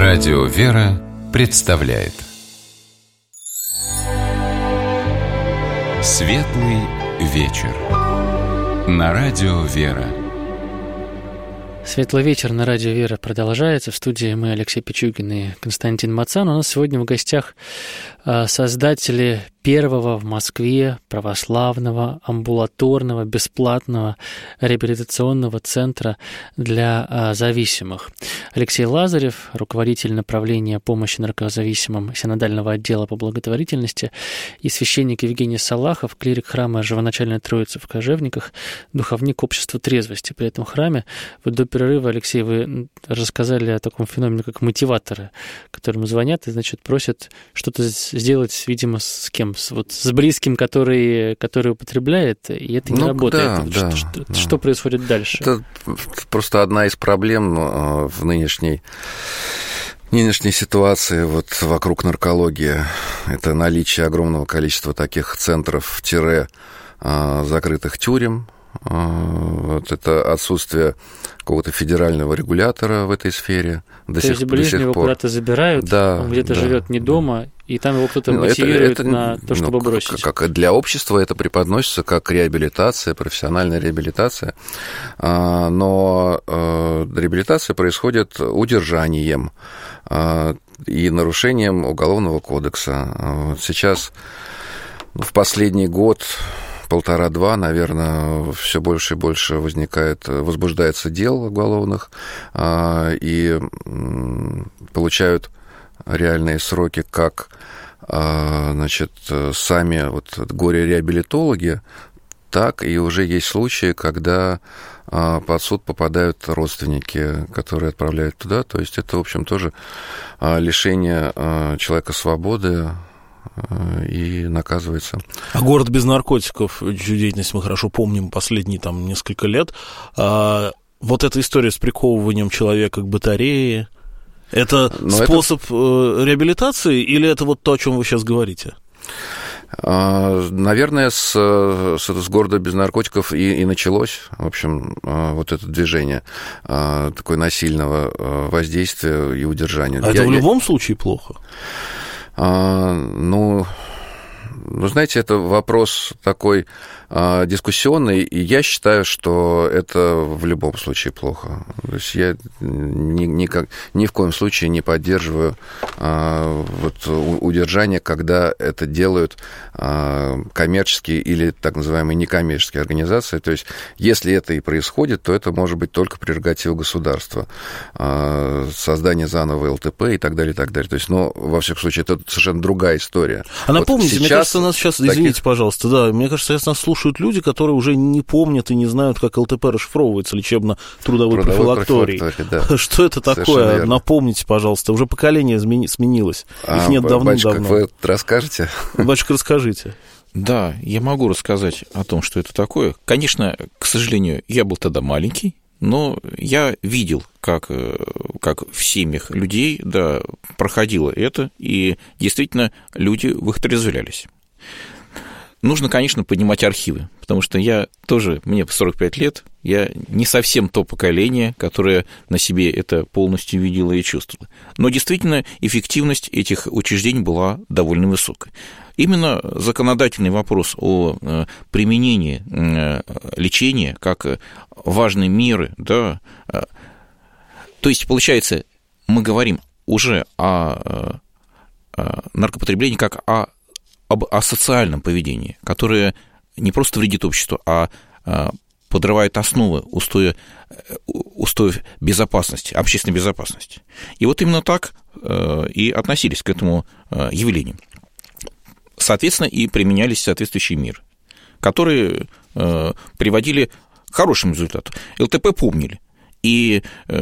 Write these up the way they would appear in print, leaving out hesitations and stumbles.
Радио «Вера» представляет Светлый вечер на Радио «Вера». Светлый вечер на Радио «Вера» продолжается. В студии мы, Алексей Пичугин и Константин Мацан. У нас сегодня в гостях создатели первого в Москве православного, амбулаторного, бесплатного реабилитационного центра для зависимых. Алексей Лазарев, руководитель направления помощи наркозависимым Синодального отдела по благотворительности, и священник Евгений Салахов, клирик храма Живоначальной Троицы в Кожевниках, духовник общества трезвости при этом храме. Вот до перерыва, Алексей, вы рассказали о таком феномене, как мотиваторы, которым звонят и, значит, просят что-то сделать, видимо, с кем? С близким, который употребляет, и это не работает. Да, что происходит дальше? Это просто одна из проблем в нынешней ситуации вокруг наркологии. Это наличие огромного количества таких центров закрытых тюрем. Это отсутствие какого-то федерального регулятора в этой сфере. То есть ближнего куда-то забирают, он где-то живет не дома, и там его кто-то мотивирует на то, чтобы бросить. Как для общества это преподносится как реабилитация, профессиональная реабилитация, но реабилитация происходит удержанием и нарушением Уголовного кодекса. Сейчас в последний год, полтора-два, наверное, все больше и больше возбуждается дел уголовных и получают реальные сроки как, сами горе-реабилитологи, так и уже есть случаи, когда под суд попадают родственники, которые отправляют туда. То есть это, в общем, тоже лишение человека свободы, и наказывается. А город без наркотиков, чью деятельность мы хорошо помним последние несколько лет, вот эта история с приковыванием человека к батарее, это способ реабилитации или это то, о чем вы сейчас говорите? Наверное, с города без наркотиков и началось, в общем, вот это движение такое насильного воздействия и удержания. А это в любом случае плохо? Знаете, это вопрос такой дискуссионный, и я считаю, что это в любом случае плохо. То есть я ни в коем случае не поддерживаю удержание, когда это делают коммерческие или так называемые некоммерческие организации. То есть если это и происходит, то это может быть только прерогатива государства. Создание заново ЛТП и так далее, и так далее. То есть, во всяком случае, это совершенно другая история. А напомните, мне кажется, нас сейчас, извините, пожалуйста, мне кажется, сейчас нас слушают люди, которые уже не помнят и не знают, как ЛТП расшифровывается, лечебно-трудовой профилакторий. Да. Что это такое? Напомните, пожалуйста. Уже поколение сменилось. Их нет давным-давно. Батюшка, вы расскажете? Батюшка, расскажите. Да, я могу рассказать о том, что это такое. Конечно, к сожалению, я был тогда маленький, но я видел, как в семьях людей проходило это, и действительно люди вытрезвлялись. Нужно, конечно, поднимать архивы, потому что мне 45 лет, я не совсем то поколение, которое на себе это полностью видело и чувствовало. Но действительно эффективность этих учреждений была довольно высокой. Именно законодательный вопрос о применении лечения как важной меры, то есть, получается, мы говорим уже о наркопотреблении как об асоциальном поведении, которое не просто вредит обществу, а подрывает основы устоев безопасности, общественной безопасности. И именно так и относились к этому явлению. Соответственно, и применялись соответствующие меры, которые приводили к хорошему результату. ЛТП помнили, и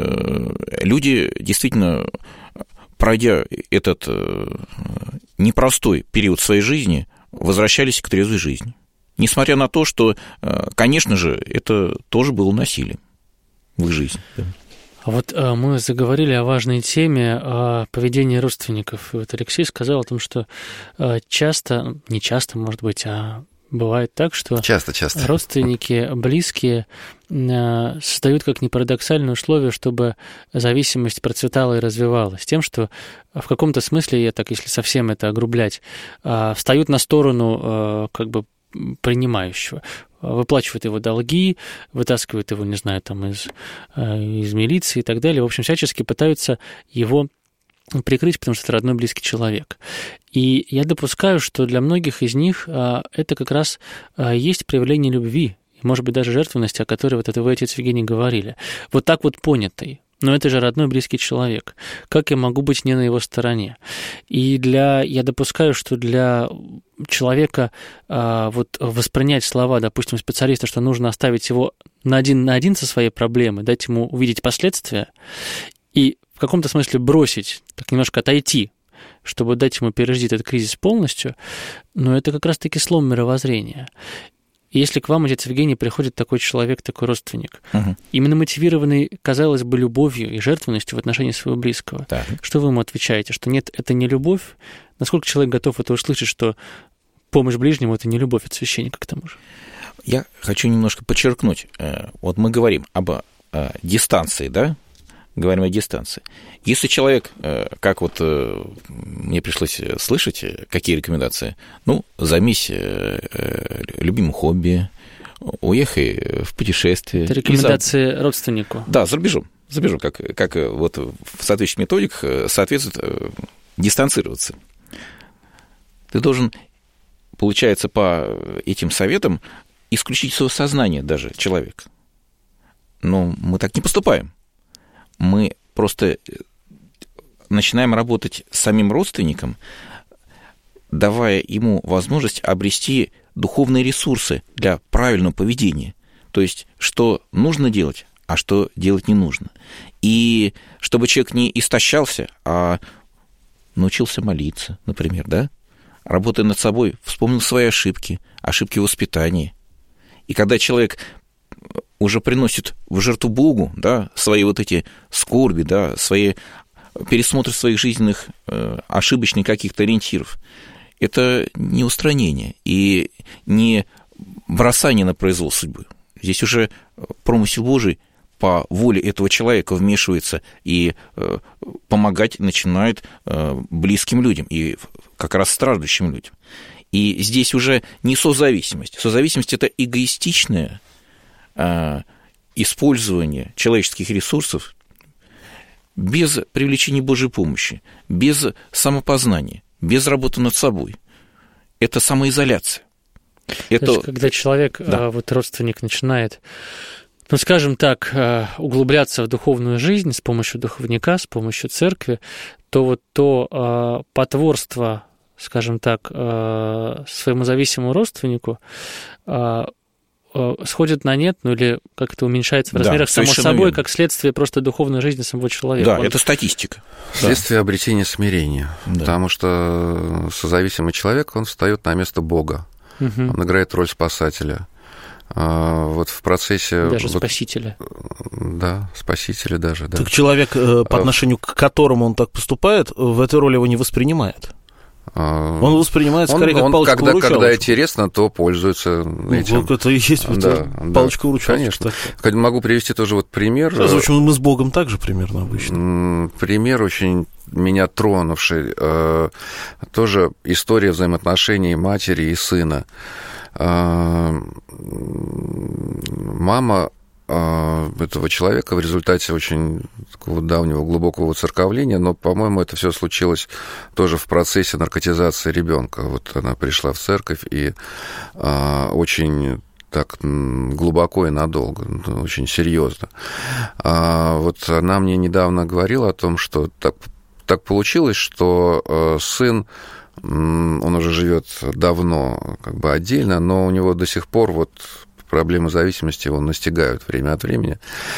люди действительно, пройдя этот непростой период своей жизни, возвращались к трезвой жизни. Несмотря на то, что, конечно же, это тоже было насилием в их жизни. А мы заговорили о важной теме, о поведении родственников. И Алексей сказал о том, что часто, не часто, может быть, а бывает так, что часто родственники, близкие создают, как ни парадоксальное условие, чтобы зависимость процветала и развивалась. Тем, что в каком-то смысле, я так, если совсем это огрублять, встают на сторону как бы принимающего, выплачивают его долги, вытаскивают его, не знаю, там из милиции и так далее. В общем, всячески пытаются его прикрыть, потому что это родной близкий человек. И я допускаю, что для многих из них это как раз есть проявление любви, и, может быть, даже жертвенности, о которой вот это вы, отец Евгений, говорили. Вот так вот понятый. Но это же родной близкий человек. Как я могу быть не на его стороне? И я допускаю, что для человека вот воспринять слова, допустим, специалиста, что нужно оставить его на один со своей проблемой, дать ему увидеть последствия и в каком-то смысле бросить, так немножко отойти, чтобы дать ему пережить этот кризис полностью, но это как раз-таки слом мировоззрения. И если к вам, отец Евгений, приходит такой человек, такой родственник, именно мотивированный, казалось бы, любовью и жертвенностью в отношении своего близкого, что вы ему отвечаете? Что нет, это не любовь? Насколько человек готов это услышать, что помощь ближнему – это не любовь от священника к тому же? Я хочу немножко подчеркнуть. Вот мы говорим об дистанции, да? Говорим о дистанции. Если человек, как вот мне пришлось слышать, какие рекомендации, займись любимым хобби, уехай в путешествие. Это рекомендации родственнику. Да, за рубежом, как вот в соответствующих методиках соответствует дистанцироваться. Ты должен, получается, по этим советам исключить свое сознание даже человека. Но мы так не поступаем. Мы просто начинаем работать с самим родственником, давая ему возможность обрести духовные ресурсы для правильного поведения. То есть, что нужно делать, а что делать не нужно. И чтобы человек не истощался, а научился молиться, например, да? Работая над собой, вспомнил свои ошибки в воспитании. И когда человек уже приносит в жертву Богу, да, свои вот эти скорби, да, свои пересмотр своих жизненных ошибочных каких-то ориентиров, это не устранение и не бросание на произвол судьбы. Здесь уже промысел Божий по воле этого человека вмешивается и помогать начинает близким людям и как раз страждущим людям. И здесь уже не созависимость. Созависимость – это эгоистичное использование человеческих ресурсов без привлечения Божьей помощи, без самопознания, без работы над собой. Это самоизоляция. Это... Даже когда человек, вот родственник, начинает, скажем так, углубляться в духовную жизнь с помощью духовника, с помощью церкви, то вот то потворство, скажем так, своему зависимому родственнику сходит на нет, или как-то уменьшается в размерах само собой, верно. Как следствие просто духовной жизни самого человека. Да, это статистика. Следствие обретения смирения. Да. Потому что созависимый человек, он встает на место Бога. Он играет роль спасателя. Вот в процессе... Даже спасителя. Да, спасителя даже, да. Так человек, по отношению к которому он так поступает, в этой роли его не воспринимает. Он воспринимает скорее как палочка-выручалочка. Когда интересно, то пользуется этим. Вот это и есть палочка-выручалочка. Конечно. Могу привести тоже вот пример. В общем, мы с Богом также примерно обычно. Пример очень меня тронувший. Тоже история взаимоотношений матери и сына. Мама этого человека в результате очень такого давнего глубокого воцерковления, но, по-моему, это все случилось тоже в процессе наркотизации ребенка. Вот она пришла в церковь и очень так глубоко и надолго, очень серьезно. Вот она мне недавно говорила о том, что так получилось, что сын, он уже живет давно как бы отдельно, но у него до сих пор вот проблемы зависимости его настигают время от времени.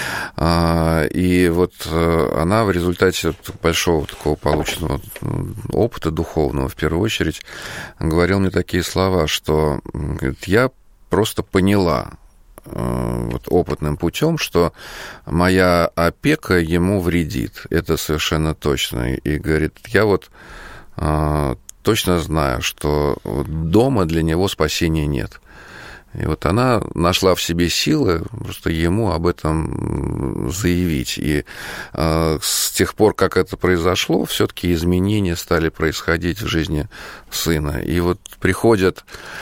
И вот она в результате большого такого полученного опыта духовного, в первую очередь, говорила мне такие слова, что говорит, я просто поняла вот, опытным путем, что моя опека ему вредит. Это совершенно точно. И говорит, я вот точно знаю, что дома для него спасения нет. И вот она нашла в себе силы просто ему об этом заявить. И с тех пор, как это произошло, все-таки изменения стали происходить в жизни сына. И вот приходят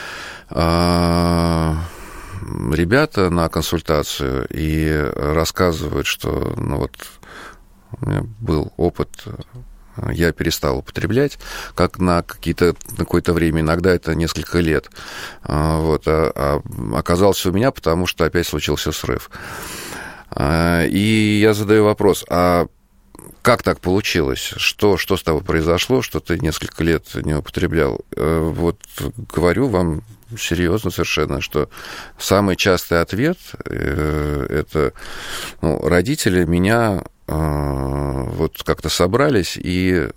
ребята на консультацию и рассказывают, что ну вот у меня был опыт, я перестал употреблять, как на какое-то время, иногда это несколько лет. Вот, а оказался у меня, потому что опять случился срыв. И я задаю вопрос, а как так получилось? Что с тобой произошло, что ты несколько лет не употреблял? Вот говорю вам серьезно совершенно, что самый частый ответ это родители меня вот как-то собрались и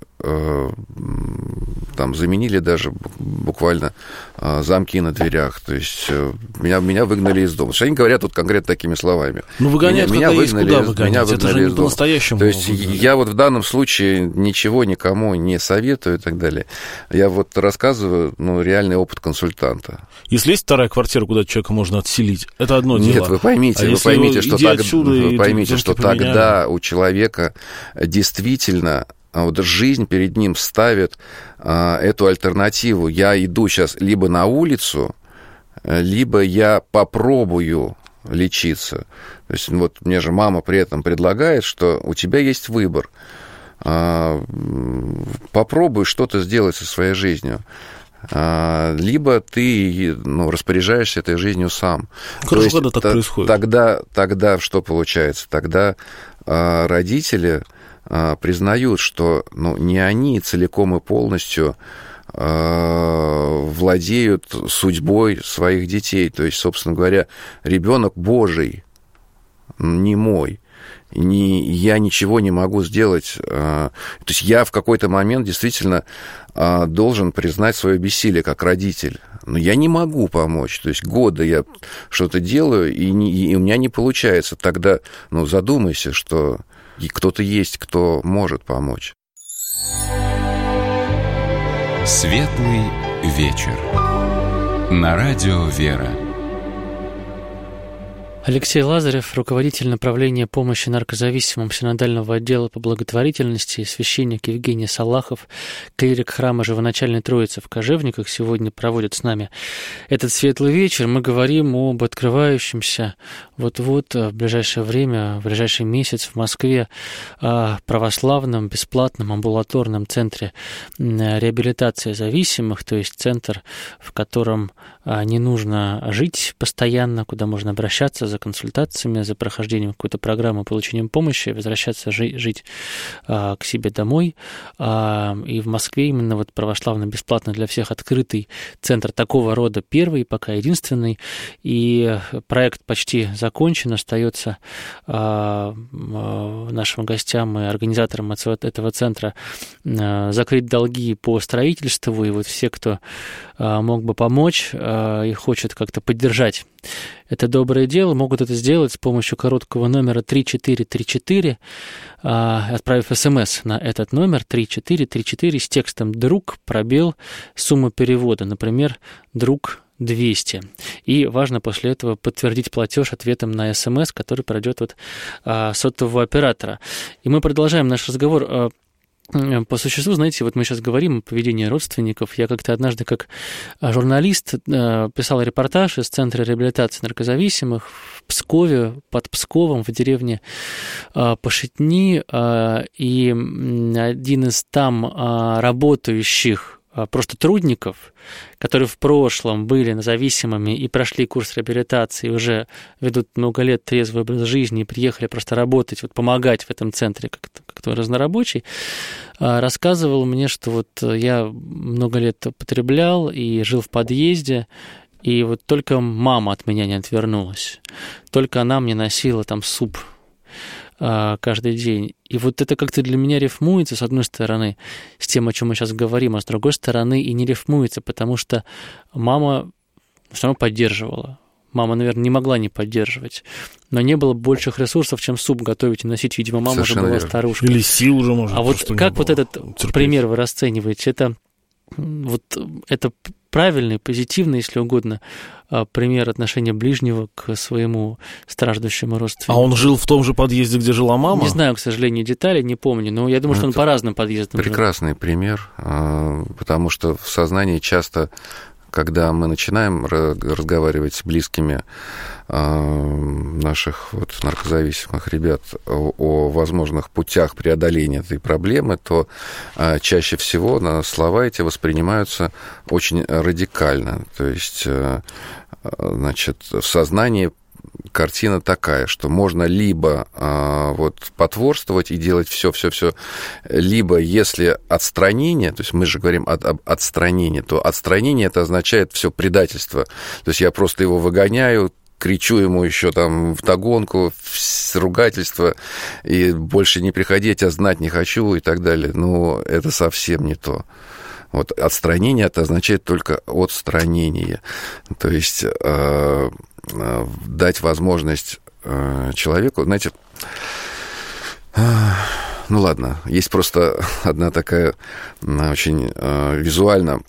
там заменили даже буквально замки на дверях. То есть меня выгнали из дома. Они говорят тут конкретно такими словами. Ну, выгоняют, меня выгнали, куда выгонять? Это же не по-настоящему. То есть я вот в данном случае ничего никому не советую и так далее. Я вот рассказываю, реальный опыт консультанта. Если есть вторая квартира, куда человека можно отселить, это одно дело. Нет, вы поймите, что тогда у человека действительно вот жизнь перед ним ставит эту альтернативу. Я иду сейчас либо на улицу, либо я попробую лечиться. То есть вот мне же мама при этом предлагает, что у тебя есть выбор. Попробуй что-то сделать со своей жизнью. Либо ты распоряжаешься этой жизнью сам. Хорошо, когда так происходит. Тогда что получается? Тогда родители признают, что не они целиком и полностью владеют судьбой своих детей. То есть, собственно говоря, ребенок Божий, не мой. Я ничего не могу сделать. То есть я в какой-то момент действительно должен признать свое бессилие как родитель. Но я не могу помочь. То есть годы я что-то делаю, и у меня не получается. Тогда задумайся, что кто-то есть, кто может помочь. Светлый вечер. На радио «Вера». Алексей Лазарев, руководитель направления помощи наркозависимым синодального отдела по благотворительности, священник Евгений Салахов, клирик храма Живоначальной Троицы в Кожевниках, сегодня проводят с нами этот светлый вечер. Мы говорим об открывающемся вот-вот в ближайшее время, в ближайший месяц в Москве православном, бесплатном амбулаторном центре реабилитации зависимых, то есть центр, в котором не нужно жить постоянно, куда можно обращаться за консультациями, за прохождением какой-то программы, получением помощи, возвращаться жить к себе домой. И в Москве именно вот православно-бесплатно для всех открытый центр такого рода, первый, пока единственный. И проект почти закончен, остается нашим гостям и организаторам этого центра закрыть долги по строительству. И вот все, кто мог бы помочь и хочет как-то поддержать это доброе дело, могут это сделать с помощью короткого номера 3434, отправив СМС на этот номер 3434 с текстом «Друг», пробел, сумма перевода, например, «Друг 200». И важно после этого подтвердить платеж ответом на СМС, который пройдет от сотового оператора. И мы продолжаем наш разговор. По существу, знаете, вот мы сейчас говорим о поведении родственников. Я как-то однажды, как журналист, писал репортаж из Центра реабилитации наркозависимых в Пскове, под Псковом, в деревне Пашетни, и один из там работающих просто трудников, которые в прошлом были зависимыми и прошли курс реабилитации, уже ведут много лет трезвый образ жизни и приехали просто работать, вот помогать в этом центре как-то разнорабочий, рассказывал мне, что вот я много лет употреблял и жил в подъезде, и вот только мама от меня не отвернулась, только она мне носила там суп каждый день. И вот это как-то для меня рифмуется, с одной стороны, с тем, о чем мы сейчас говорим, а с другой стороны и не рифмуется, потому что мама все равно поддерживала. Мама, наверное, не могла не поддерживать. Но не было больших ресурсов, чем суп готовить и носить. Видимо, мама уже была старушка. Или сил уже, может. А вот как вот этот пример вы расцениваете? Это вот это правильный, позитивный, если угодно, пример отношения ближнего к своему страждущему родственнику. А он жил в том же подъезде, где жила мама? Не знаю, к сожалению, деталей, не помню, но я думаю, что он по разным подъездам жил. Прекрасный пример, потому что в сознании часто, когда мы начинаем разговаривать с близкими наших вот наркозависимых ребят о возможных путях преодоления этой проблемы, то чаще всего слова эти воспринимаются очень радикально. То есть, значит, в сознании картина такая, что можно либо вот потворствовать и делать все, либо если отстранение, то есть мы же говорим об отстранении, то отстранение это означает все предательство. То есть я просто его выгоняю, кричу ему еще там вдогонку, ругательство, и больше не приходи, я тебя знать не хочу и так далее. Но это совсем не то. Вот отстранение это означает только отстранение. То есть дать возможность человеку, знаете, ну ладно, есть просто одна такая очень визуально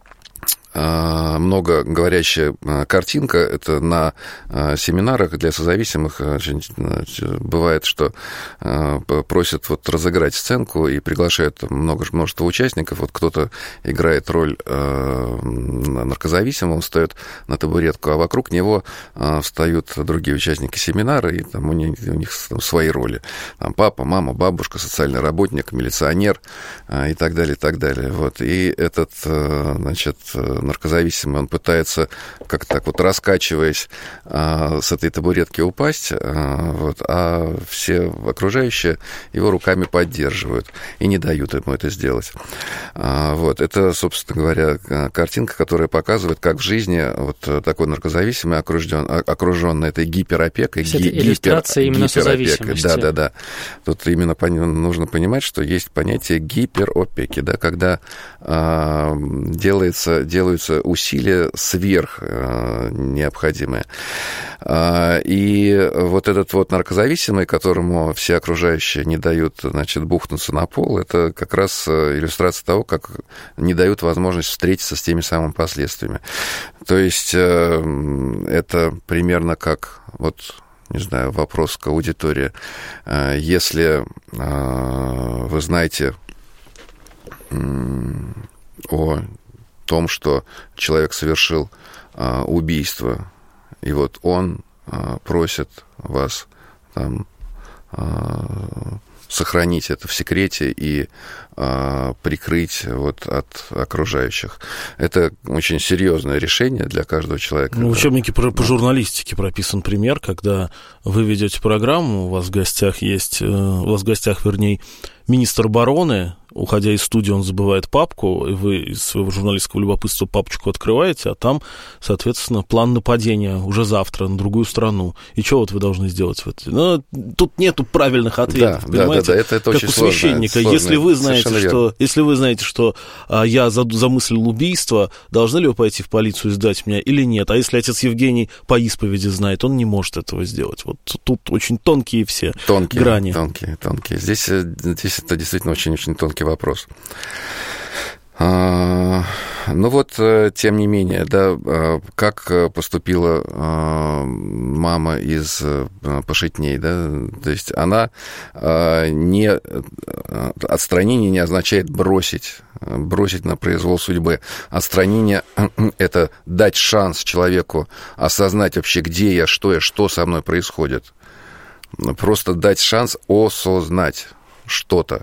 много говорящая картинка. Это на семинарах для созависимых бывает, что просят вот разыграть сценку и приглашают множество участников. Вот кто-то играет роль наркозависимого, он встает на табуретку, а вокруг него встают другие участники семинара, и там у них там свои роли. Там папа, мама, бабушка, социальный работник, милиционер и так далее, и так далее. Вот. И этот, значит, наркозависимый, он пытается как-то так вот раскачиваясь с этой табуретки упасть, вот, а все окружающие его руками поддерживают и не дают ему это сделать. Вот. Это, собственно говоря, картинка, которая показывает, как в жизни вот такой наркозависимый окружен этой гиперопекой. Иллюстрация именно созависимости. Да. Тут именно нужно понимать, что есть понятие гиперопеки, да, когда делаются усилия сверх необходимые. И вот этот вот наркозависимый, которому все окружающие не дают, значит, бухнуться на пол, это как раз иллюстрация того, как не дают возможность встретиться с теми самыми последствиями. То есть это примерно как, вот, не знаю, вопрос к аудитории. Если вы знаете о том, что человек совершил убийство, и вот он просит вас там сохранить это в секрете и прикрыть вот от окружающих. Это очень серьезное решение для каждого человека. Ну, в учебнике по журналистике прописан пример, когда вы ведете программу, у вас в гостях, министр обороны, уходя из студии, он забывает папку, и вы из своего журналистского любопытства папочку открываете, а там, соответственно, план нападения уже завтра на другую страну. И что вот вы должны сделать? Ну, тут нету правильных ответов, понимаете? Да, это как очень у священника. Сложно. Если вы знаете, что я замыслил убийство, должны ли вы пойти в полицию и сдать меня или нет? А если отец Евгений по исповеди знает, он не может этого сделать. Вот тут очень тонкие все грани. Тонкие. Здесь это действительно очень-очень тонкий вопрос. Ну вот, тем не менее, да, как поступила мама из Пашетней, да, то есть она отстранение не означает бросить на произвол судьбы. Отстранение – это дать шанс человеку осознать вообще, где я, что со мной происходит. Просто дать шанс осознать что-то.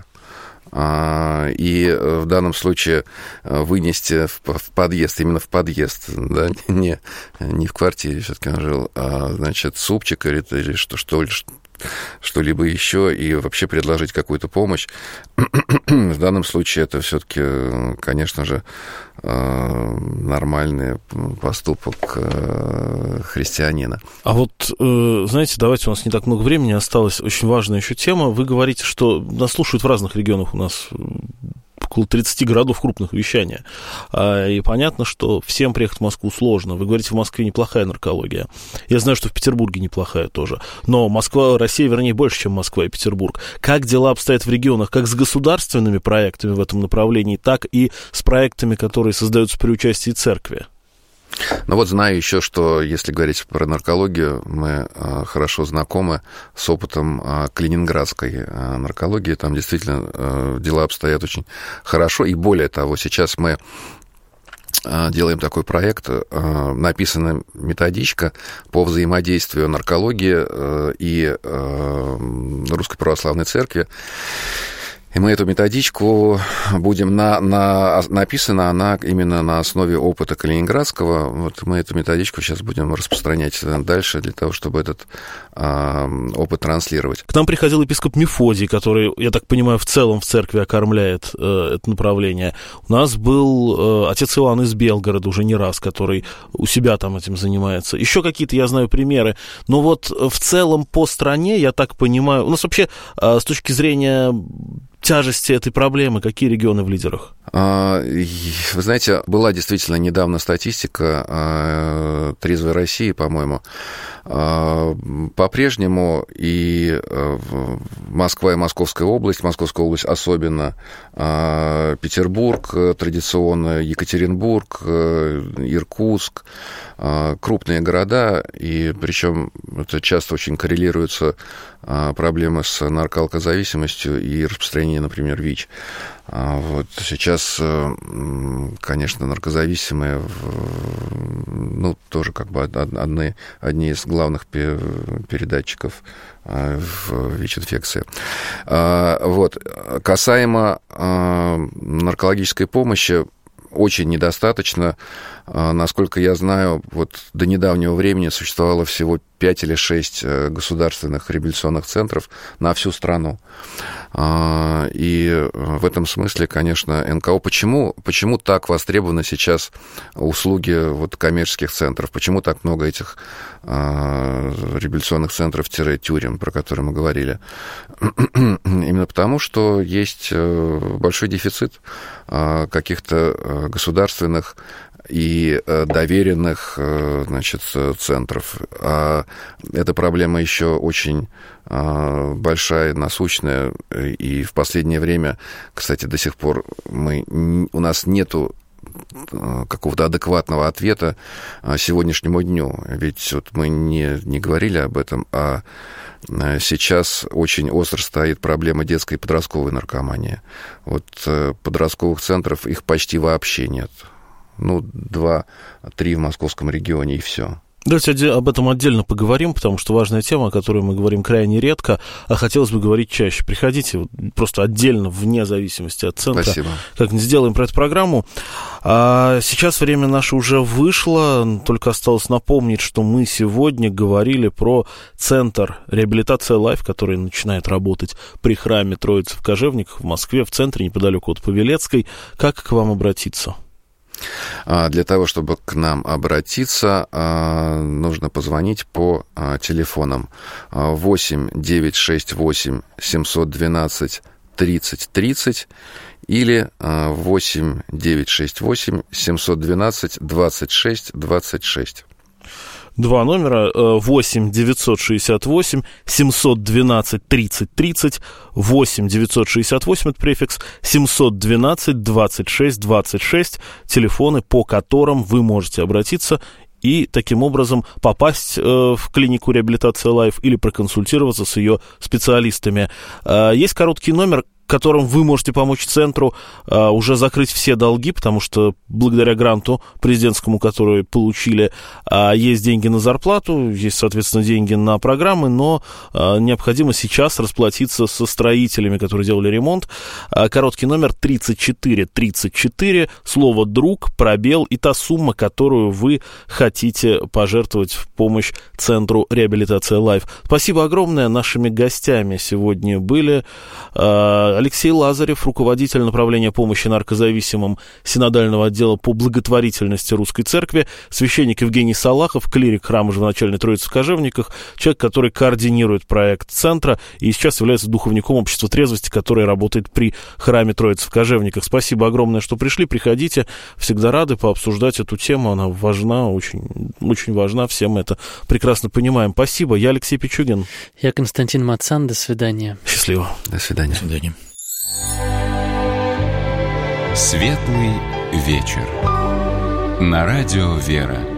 И в данном случае вынести в подъезд, именно в подъезд, да, не в квартире все-таки он жил, а, значит, супчик или что-либо еще, и вообще предложить какую-то помощь. В данном случае это все-таки, конечно же, нормальный поступок христианина. А вот, знаете, давайте, у нас не так много времени осталось, очень важная еще тема. Вы говорите, что нас слушают в разных регионах у нас около 30 городов крупных вещания. И понятно, что всем приехать в Москву сложно. Вы говорите, в Москве неплохая наркология. Я знаю, что в Петербурге неплохая тоже. Но Москва, Россия, вернее, больше, чем Москва и Петербург. Как дела обстоят в регионах? Как с государственными проектами в этом направлении, так и с проектами, которые создаются при участии церкви? Ну вот знаю еще, что если говорить про наркологию, мы хорошо знакомы с опытом калининградской наркологии. Там действительно дела обстоят очень хорошо. И более того, сейчас мы делаем такой проект, написана методичка по взаимодействию наркологии и Русской Православной Церкви. И мы эту методичку будем написана, она именно на основе опыта калининградского. Вот мы эту методичку сейчас будем распространять дальше для того, чтобы этот опыт транслировать. К нам приходил епископ Мефодий, который, я так понимаю, в целом в церкви окормляет это направление. У нас был отец Иоанн из Белгорода уже не раз, который у себя там этим занимается. Еще какие-то, я знаю, примеры. Но вот в целом по стране, я так понимаю, у нас вообще с точки зрения тяжести этой проблемы, какие регионы в лидерах? Вы знаете, была действительно недавно статистика «Трезвой России», по-моему. По-прежнему и Москва и Московская область особенно, Петербург традиционно, Екатеринбург, Иркутск, крупные города, и причем это часто очень коррелируются проблемы с наркоалкозависимостью и распространением, например, ВИЧ. Вот сейчас, конечно, наркозависимые, ну, тоже как бы одни из главных передатчиков в ВИЧ-инфекции. Вот. Касаемо наркологической помощи, очень недостаточно. Насколько я знаю, вот до недавнего времени существовало всего 5 или 6 государственных реабилитационных центров на всю страну. И в этом смысле, конечно, НКО... Почему так востребованы сейчас услуги вот коммерческих центров? Почему так много этих реабилитационных центров-тюрем, про которые мы говорили? Именно потому, что есть большой дефицит каких-то государственных и доверенных, значит, центров. А эта проблема еще очень большая, насущная, и в последнее время, кстати, до сих пор у нас нету какого-то адекватного ответа сегодняшнему дню. Ведь вот мы не говорили об этом, а сейчас очень остро стоит проблема детской и подростковой наркомании. Вот подростковых центров, их почти вообще нет. 2-3 в московском регионе, и все. Давайте об этом отдельно поговорим, потому что важная тема, о которой мы говорим крайне редко, а хотелось бы говорить чаще. Приходите просто отдельно, вне зависимости от центра. Спасибо. Как-нибудь сделаем про эту программу. А сейчас время наше уже вышло, только осталось напомнить, что мы сегодня говорили про центр реабилитация Life, который начинает работать при храме Троицы в Кожевниках в Москве, в центре, неподалеку от Павелецкой. Как к вам обратиться? Для того, чтобы к нам обратиться, нужно позвонить по телефонам 8 968 712 30 30 или 8 968 712 26 26. Два номера: 8 968 712 30 30, 8 968, это префикс, 712 26 26, телефоны, по которым вы можете обратиться и таким образом попасть в клинику реабилитация Life или проконсультироваться с ее специалистами. Есть короткий номер, которым вы можете помочь центру уже закрыть все долги, потому что благодаря гранту президентскому, который получили, есть деньги на зарплату, есть, соответственно, деньги на программы, но необходимо сейчас расплатиться со строителями, которые делали ремонт. Короткий номер 3434, слово «друг», пробел и та сумма, которую вы хотите пожертвовать в помощь центру реабилитация Life. Спасибо огромное. Нашими гостями сегодня были Алексей Лазарев, руководитель направления помощи наркозависимым синодального отдела по благотворительности Русской Церкви, священник Евгений Салахов, клирик храма Живоначальной Троицы в Кожевниках, человек, который координирует проект центра и сейчас является духовником общества трезвости, которое работает при храме Троицы в Кожевниках. Спасибо огромное, что пришли. Приходите, всегда рады пообсуждать эту тему. Она важна, очень, очень важна. Все мы это прекрасно понимаем. Спасибо. Я Алексей Пичугин. Я Константин Мацан. До свидания. Счастливо. До свидания. До свидания. Светлый вечер. На радио «Вера».